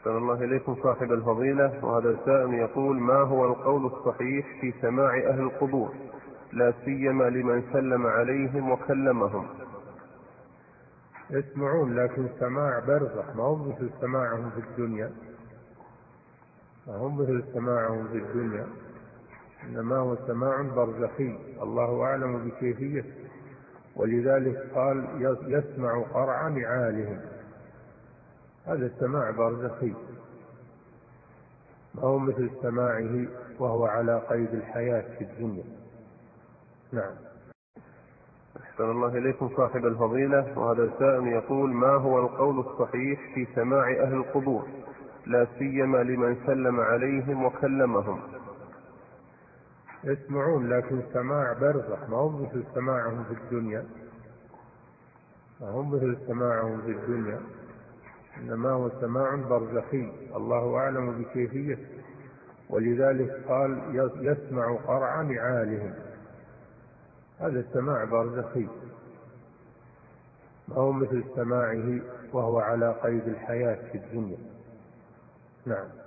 أحسن الله إليكم صاحب الفضيلة، وهذا سائل يقول: ما هو القول الصحيح في سماع أهل القبور، لا سيما لمن سلم عليهم وكلمهم؟ يسمعون، لكن سماع برزخ، ما هو مثل سماعهم في الدنيا، ما هو مثل سماعهم في الدنيا، إنما هو سماع برزخي، الله أعلم بكيفيته، ولذلك قال يسمع قرع نعالهم، هذا سماع برزخي، ما هو مثل سماعه وهو على قيد الحياة في الدنيا. نعم. أحسن الله إليكم صاحب الفضيلة، وهذا سائل يقول: ما هو القول الصحيح في سماع أهل القبور، لا سيما لمن سلم عليهم وكلمهم؟ يسمعون، لكن سماع برزخ، ما هو مثل سماعهم في الدنيا، ما هو مثل سماعهم في الدنيا، إنما هو سماع برزخي، الله أعلم بكيفيته، ولذلك قال يسمع قرع نعالهم، هذا سماع برزخي، ما هو مثل سماعه وهو على قيد الحياة في الدنيا. نعم.